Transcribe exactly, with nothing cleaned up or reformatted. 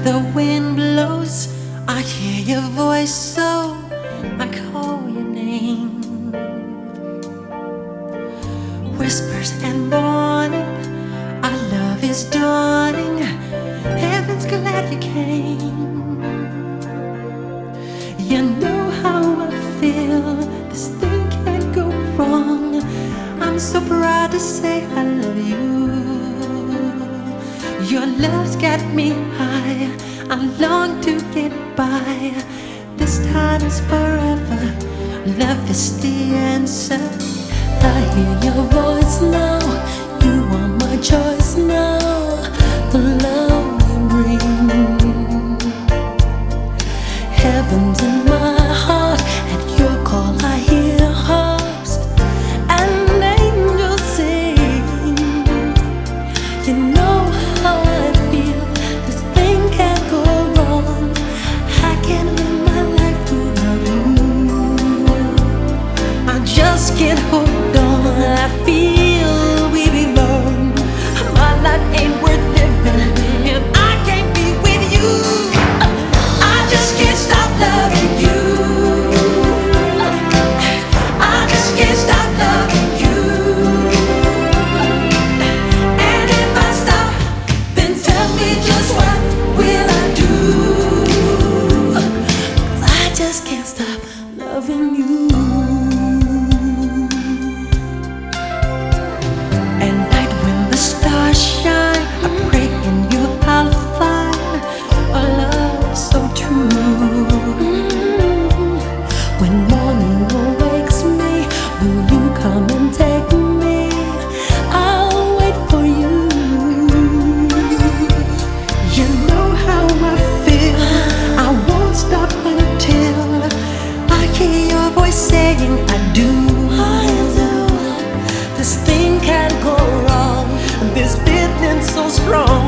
the wind blows, I hear your voice, so I call your name. Whispers and warning, our love is dawning. Heaven's glad you came. You know how I feel, this thing can't go wrong. I'm so proud to say I love you. Your love's got me high, I long to get by. This time is forever, love is the answer. I hear your voice now, you are my choice now. The love you bring, heaven's in my heart. At your call I hear harps and angels sing. You know how I feel, this thing can't go wrong. I can't live my life without you. I just can't hold on, I feel we belong. My life ain't worth living if I can't be with you. I just can't stop loving you. I just can't stop loving you. And if I stop, then tell me just what will I do? 'Cause I just can't stop loving you. At night when the stars shine, I pray in you I'll find a love so true. When morning awakes me, will you come and take me? I'll wait for you. You know how I feel, I won't stop until I hear your voice saying I do. I do. This thing can't go wrong, this feeling so strong.